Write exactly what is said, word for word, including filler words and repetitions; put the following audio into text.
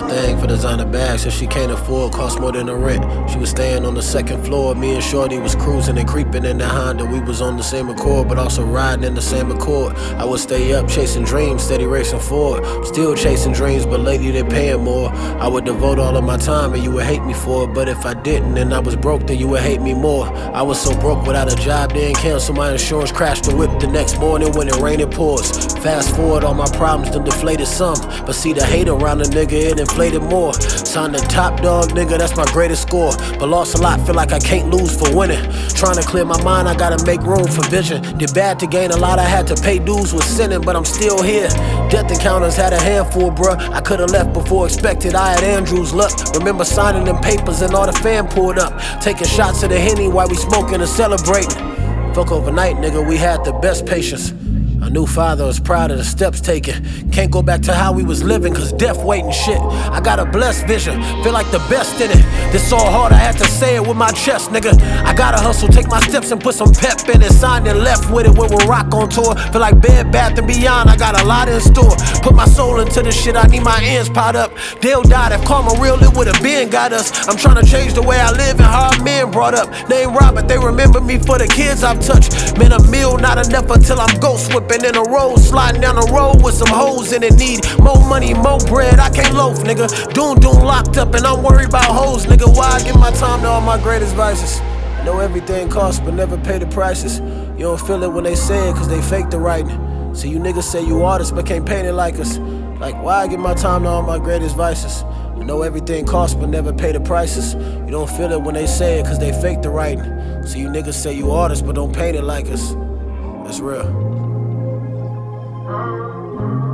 thing for designer bags, so she can't afford, cost more than the rent. She was staying on the second floor, me and Shorty was cruising and creeping in the Honda. We was on the same accord, but also riding in the same accord. I would stay up chasing dreams, steady racing forward. Still chasing dreams, but lately they paying more. I would devote all of my time and you would hate me for it, but if I didn't and I was broke, then you would hate me more. I was so broke without a job, then cancel my insurance, crashed the whip the next morning when it rained and pours. Fast forward, all my problems done deflated some, but see the hate around the nigga, it inflated more. Signed the top dog, nigga, that's my greatest score, but lost a lot, feel like I can't lose for winning. Trying to clear my mind, I gotta make room for vision. Did bad to gain a lot, I had to pay dues with sinning, but I'm still here. Death encounters had a handful, bruh. I could've left before expected, I had Andrew's luck. Remember signing them papers and all the fam pulled up, taking shots of the Henny while we smoking and celebrating. Fuck overnight, nigga, we had the best patience. A new father was proud of the steps taken. Can't go back to how we was living, cause death waiting shit. I got a blessed vision, feel like the best in it. This all hard, I had to say it with my chest, nigga. I gotta hustle, take my steps and put some pep in it. Signed and left with it when we rock on tour. Feel like Bed Bath and Beyond, I got a lot in store. Put my soul into this shit, I need my ends piled up. Dale died, if karma real, it would've been got us. I'm trying to change the way I live and how I'm men brought up. Name Robert, they remember me for the kids I've touched. Man, a meal not enough until I'm ghost whipping in a road, sliding down the road with some hoes in it. Need more money, more bread, I can't loaf, nigga. Doom doom locked up and I'm worried about hoes, nigga. Why I give my time to all my greatest vices? I know everything costs but never pay the prices. You don't feel it when they say it cause they fake the writing. So you niggas say you artists but can't paint it like us. Like why I give my time to all my greatest vices? I know everything costs but never pay the prices. You don't feel it when they say it cause they fake the writing. So you niggas say you artists but don't paint it like us. That's real.